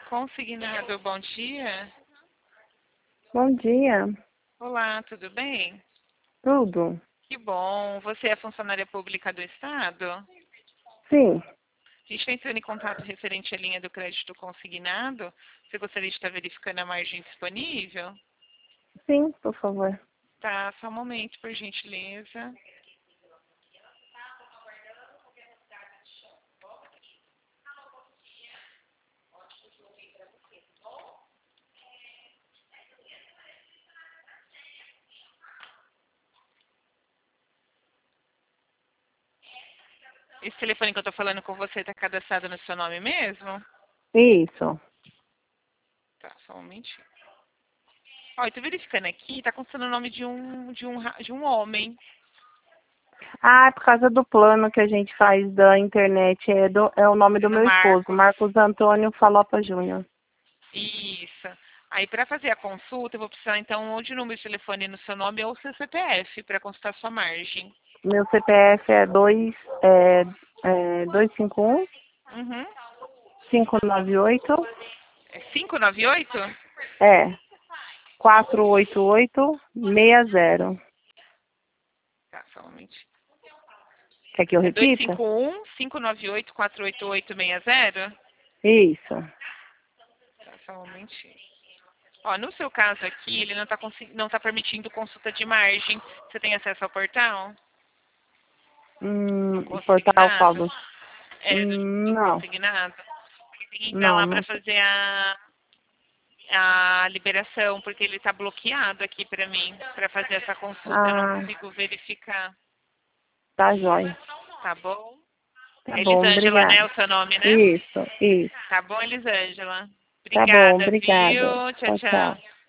Consignado, bom dia. Bom dia. Olá, tudo bem? Tudo? Que bom. Você é funcionária pública do Estado? Sim. A gente está entrando em contato referente à linha do crédito consignado. Você gostaria de estar verificando a margem disponível? Sim, por favor. Tá, só um momento, por gentileza. Esse telefone que eu estou falando com você está cadastrado no seu nome mesmo? Isso. Tá, só um momentinho. Ó, eu tô verificando aqui, tá constando o nome de um homem. Ah, é por causa do plano que a gente faz da internet. É o nome do No meu esposo, Marcos. Marcos Antônio Falopa Júnior. Isso. Aí, para fazer a consulta, eu vou precisar, então, ou de número de telefone no seu nome ou seu CPF para consultar sua margem. Meu CPF é 251 Uhum. 598 É 598? é 48860. Tá, só um momentinho. Quer que eu É repita? 251-598-488-60? Isso. Tá, só um momentinho. Ó, no seu caso aqui, ele não tá permitindo consulta de margem. Você tem acesso ao portal? Do Portal qual consignado? do... É, do Não, consignado? Tem que entrar não, lá não. para fazer a liberação, porque ele está bloqueado aqui para mim, para fazer essa consulta. Eu não Ah, consigo verificar, tá jóia. tá bom? Tá É bom, Elisângela, né? obrigada. O seu nome, né? Isso, isso. Tá bom, Elisângela? Tá bom, Obrigada, obrigada. viu? Tchau, Tchau, tchau. tchau.